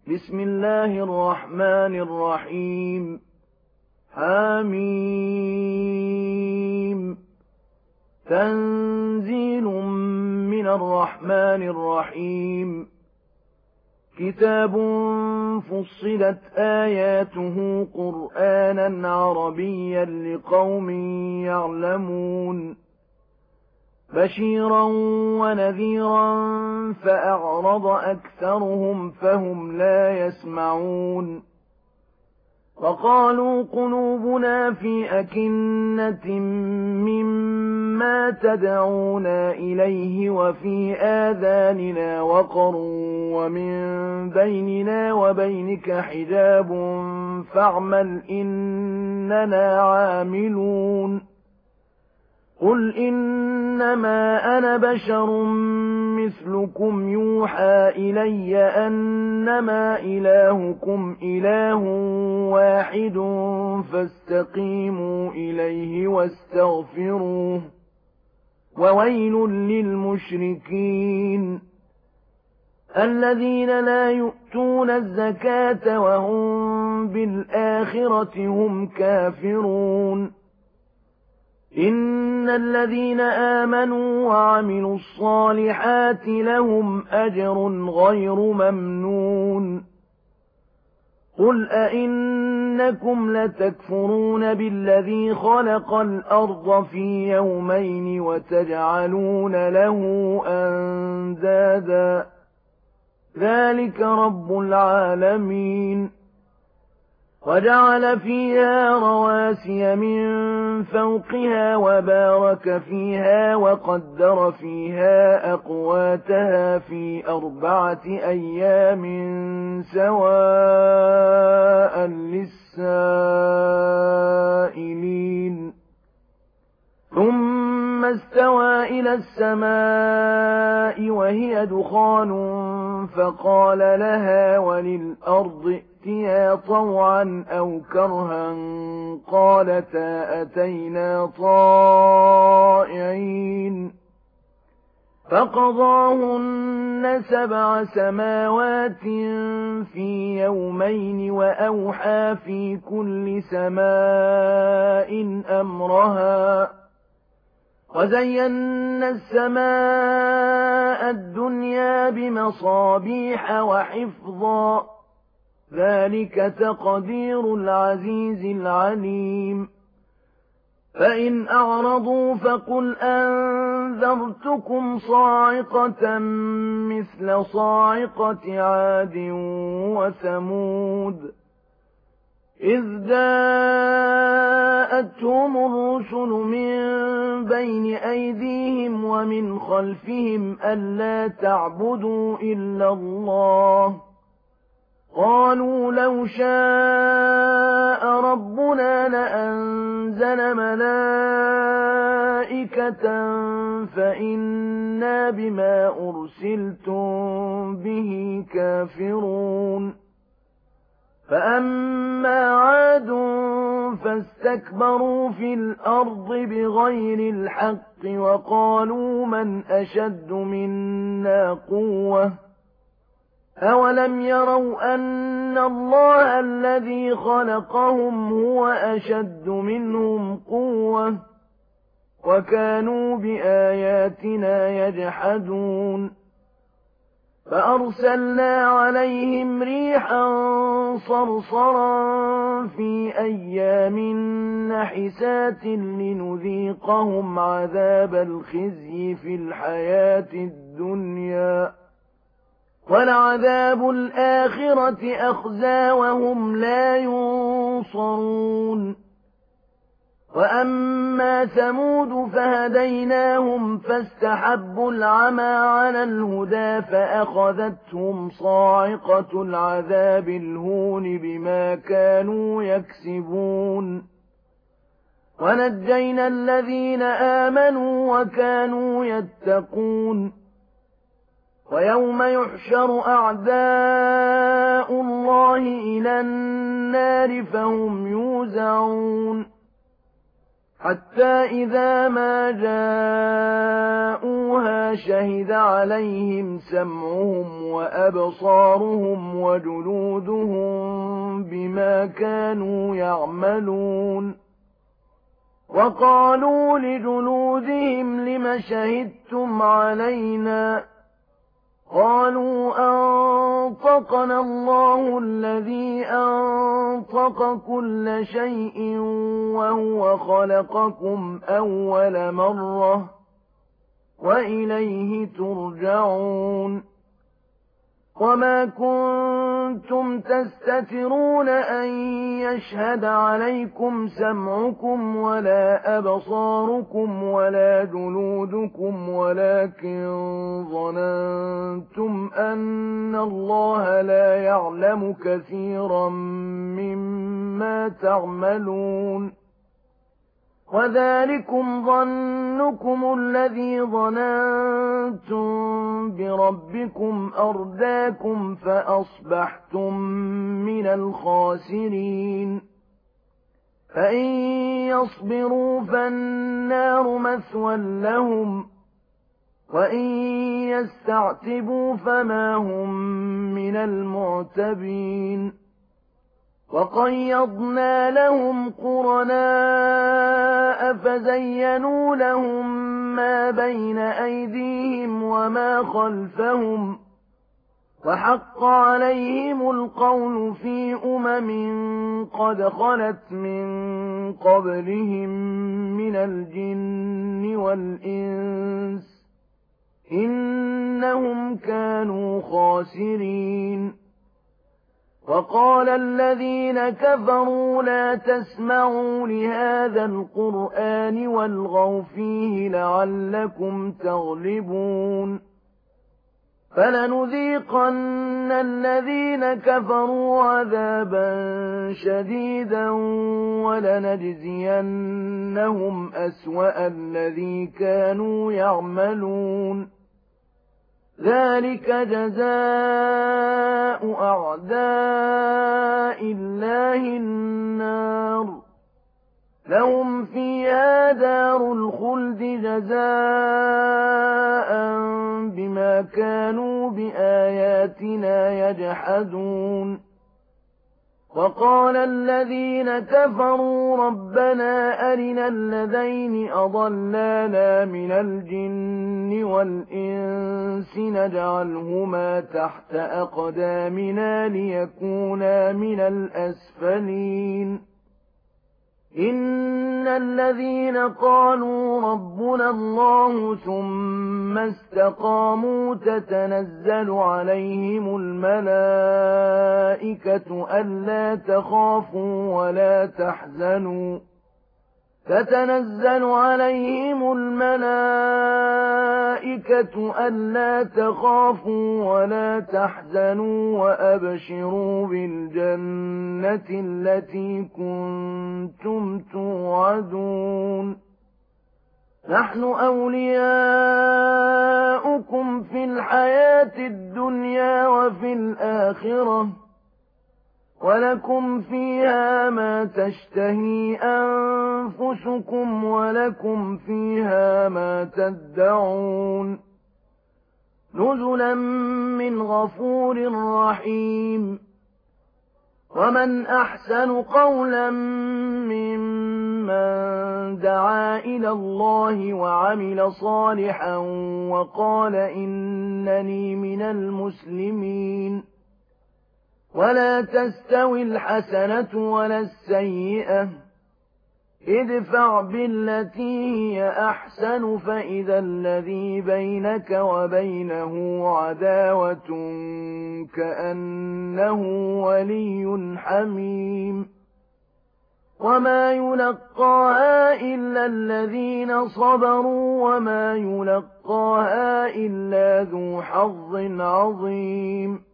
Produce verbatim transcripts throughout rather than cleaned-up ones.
بسم الله الرحمن الرحيم حميم تنزيل من الرحمن الرحيم كتاب فصلت آياته قرآنا عربيا لقوم يعلمون بشيرا ونذيرا فأعرض أكثرهم فهم لا يسمعون وقالوا قلوبنا في أكنة مما تدعونا إليه وفي آذاننا وقر ومن بيننا وبينك حجاب فاعمل إننا عاملون قل إنما أنا بشر مثلكم يوحى إلي أنما إلهكم إله واحد فاستقيموا إليه واستغفروه وويل للمشركين الذين لا يؤتون الزكاة وهم بالآخرة هم كافرون إن الذين آمنوا وعملوا الصالحات لهم أجر غير ممنون قل أئنكم لتكفرون بالذي خلق الأرض في يومين وتجعلون له أندادا ذلك رب العالمين وجعل فيها رواسي من فوقها وبارك فيها وقدر فيها أقواتها في أربعة أيام سواء للسائلين ثم استوى إلى السماء وهي دخان فقال لها وللأرض ائتيا طوعا أو كرها قالتا أتينا طائعين فقضاهن سبع سماوات في يومين وأوحى في كل سماء أمرها وزينا السماء الدنيا بمصابيح وحفظا ذلك تقدير العزيز العليم فإن أعرضوا فقل أنذرتكم صاعقة مثل صاعقة عاد وثمود إذ جاءتهم الرسل من بين أيديهم ومن خلفهم ألا تعبدوا إلا الله قالوا لو شاء ربنا لأنزل ملائكة فإنا بما أرسلتم به كافرون فأما عاد فاستكبروا في الأرض بغير الحق وقالوا من أشد منا قوة أولم يروا أن الله الذي خلقهم هو أشد منهم قوة وكانوا بآياتنا يجحدون فأرسلنا عليهم ريحا صرصرا في أيام نحسات لنذيقهم عذاب الخزي في الحياة الدنيا ولعذاب الآخرة أخزى وهم لا ينصرون وأما ثمود فهديناهم فاستحبوا العمى على الهدى فأخذتهم صاعقة العذاب الهون بما كانوا يكسبون ونجينا الذين آمنوا وكانوا يتقون ويوم يحشر أعداء الله إلى النار فهم يوزعون حتى إذا ما جاءوها شهد عليهم سمعهم وأبصارهم وجلودهم بما كانوا يعملون وقالوا لجلودهم لم شهدتم علينا قالوا أنطقنا الله الذي أنطق كل شيء وهو خلقكم أول مرة وإليه ترجعون وما كنتم تستترون أن يشهد عليكم سمعكم ولا أبصاركم ولا جلودكم ولكن ظننتم أن الله لا يعلم كثيرا مما تعملون وذلكم ظنكم الذي ظننتم بربكم أرداكم فأصبحتم من الخاسرين فإن يصبروا فالنار مثوى لهم وإن يستعتبوا فما هم من المعتبين وقيضنا لهم قرناء فزينوا لهم ما بين أيديهم وما خلفهم وحق عليهم القول في أمم قد خلت من قبلهم من الجن والإنس إنهم كانوا خاسرين وقال الذين كفروا لا تسمعوا لهذا القرآن والغوا فيه لعلكم تغلبون فلنذيقن الذين كفروا عذابا شديدا ولنجزينهم أسوأ الذي كانوا يعملون ذلك جزاء أعداء الله النار لهم فيها دار الخلد جزاء بما كانوا بآياتنا يجحدون وقال الذين كفروا ربنا أرنا الذين أضلانا من الجن والإنس نجعلهما تحت أقدامنا ليكونا من الأسفلين إن الذين قالوا ربنا الله ثم استقاموا تتنزل عليهم الملائكة ألا تخافوا ولا تحزنوا تتنزل عليهم الملائكة ألا تخافوا ولا تحزنوا وأبشروا بالجنة التي كنتم توعدون نحن أولياؤكم في الحياة الدنيا وفي الآخرة ولكم فيها ما تشتهي أنفسكم ولكم فيها ما تدعون نزلا من غفور رحيم ومن أحسن قولا ممن دعا إلى الله وعمل صالحا وقال إنني من المسلمين ولا تستوي الحسنة ولا السيئة ادفع بالتي هي أحسن فإذا الذي بينك وبينه عداوة كأنه ولي حميم وما يلقاها إلا الذين صبروا وما يلقاها إلا ذو حظ عظيم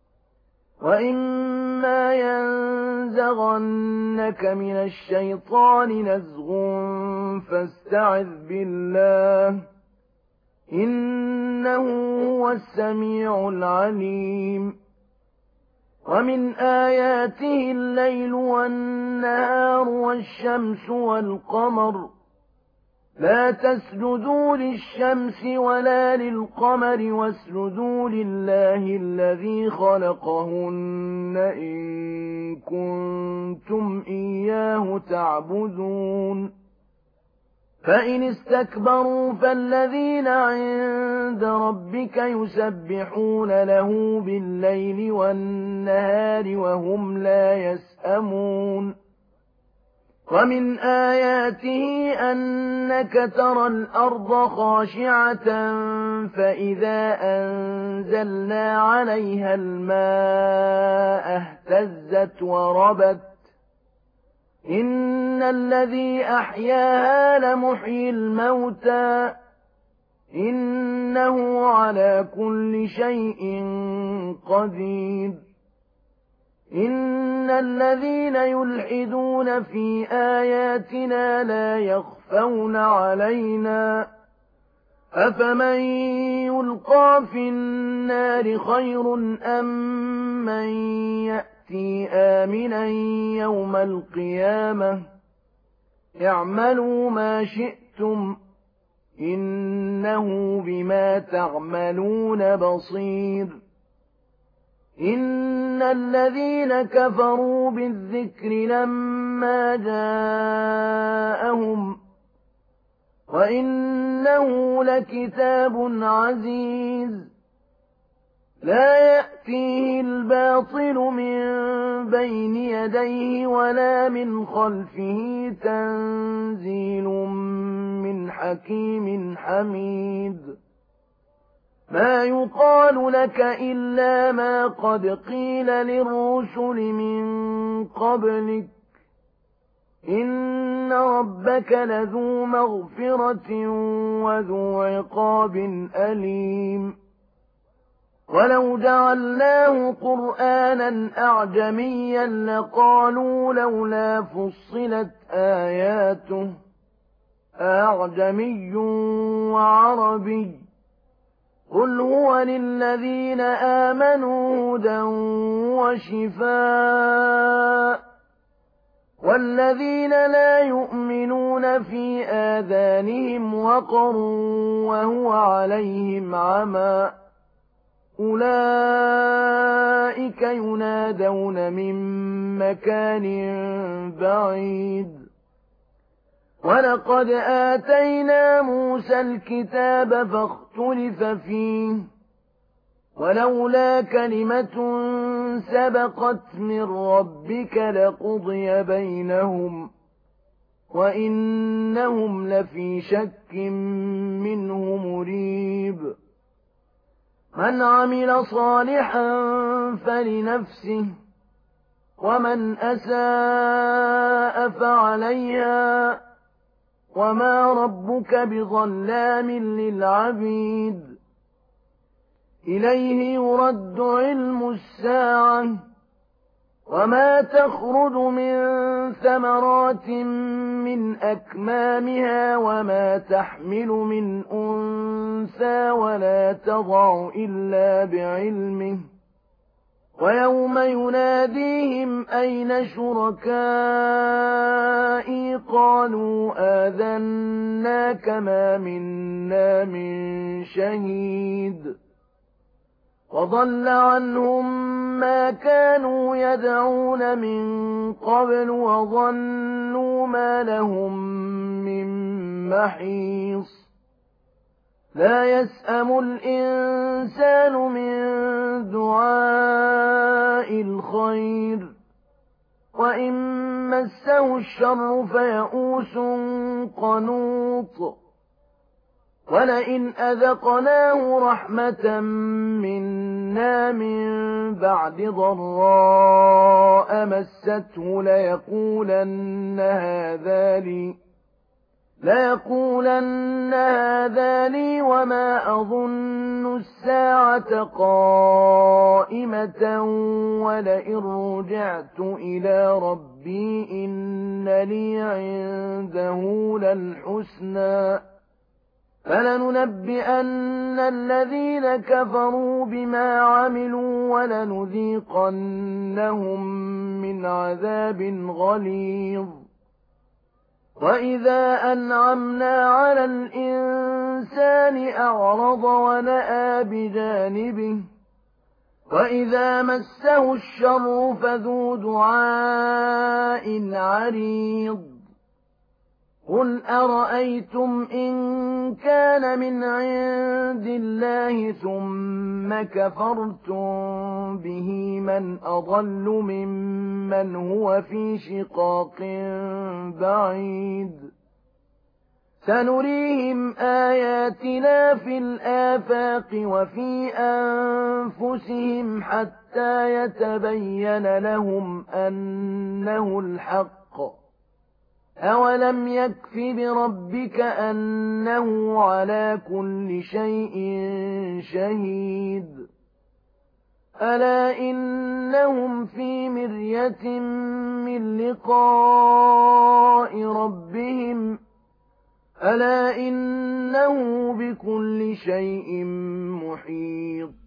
وإما ينزغنك من الشيطان نزغ فاستعذ بالله إنه هو السميع العليم ومن آياته الليل والنهار والشمس والقمر لا تسجدوا للشمس ولا للقمر واسجدوا لله الذي خلقهن إن كنتم إياه تعبدون فإن استكبروا فالذين عند ربك يسبحون له بالليل والنهار وهم لا يسأمون ومن آياته أنك ترى الأرض خاشعة فإذا أنزلنا عليها الماء اهتزت وربت إن الذي أحياها لمحيي الموتى إنه على كل شيء قدير إن الذين يلحدون في آياتنا لا يخفون علينا أفمن يلقى في النار خير أم من يأتي آمنا يوم القيامة اعملوا ما شئتم إنه بما تعملون بصير إن الذين كفروا بالذكر لما جاءهم وإنه لكتاب عزيز لا يأتيه الباطل من بين يديه ولا من خلفه تنزيل من حكيم حميد ما يقال لك إلا ما قد قيل للرسل من قبلك إن ربك لذو مغفرة وذو عقاب أليم ولو جعلناه قرآنا أعجميا لقالوا لولا فصلت آياته أعجمي وعربي قل هو للذين آمنوا هدى وشفاء والذين لا يؤمنون في آذانهم وقر وهو عليهم عمى أولئك ينادون من مكان بعيد ولقد آتينا موسى الكتاب فاختلف فيه ولولا كلمة سبقت من ربك لقضي بينهم وإنهم لفي شك منه مريب من عمل صالحا فلنفسه ومن أساء فعليها وما ربك بظلام للعبيد إليه يرد علم الساعة وما تخرج من ثمرات من أكمامها وما تحمل من أنثى ولا تضع إلا بعلمه ويوم يناديهم أين شركائي قالوا آذناك ما منا من شهيد وضل عنهم ما كانوا يدعون من قبل وظنوا ما لهم من محيص لا يسأم الإنسان من دعاء الخير وإن مسه الشر فيئوس قنوط ولئن أذقناه رحمة منا من بعد ضراء مسته ليقولن هذا لي ليقولن هذا لي وما أظن الساعة قائمة ولئن رجعت إلى ربي إن لي عنده للحسنى فلننبئن الذين كفروا بما عملوا ولنذيقنهم من عذاب غليظ وإذا أنعمنا على الإنسان أعرض ونأى بجانبه وإذا مسه الشر فذو دعاء عريض قل أرأيتم إن كان من عند الله ثم كفرتم به من أضل ممن هو في شقاق بعيد سنريهم آياتنا في الآفاق وفي أنفسهم حتى يتبين لهم أنه الحق أولم يكف بربك أنه على كل شيء شهيد ألا إنهم في مرية من لقاء ربهم ألا إنه بكل شيء محيط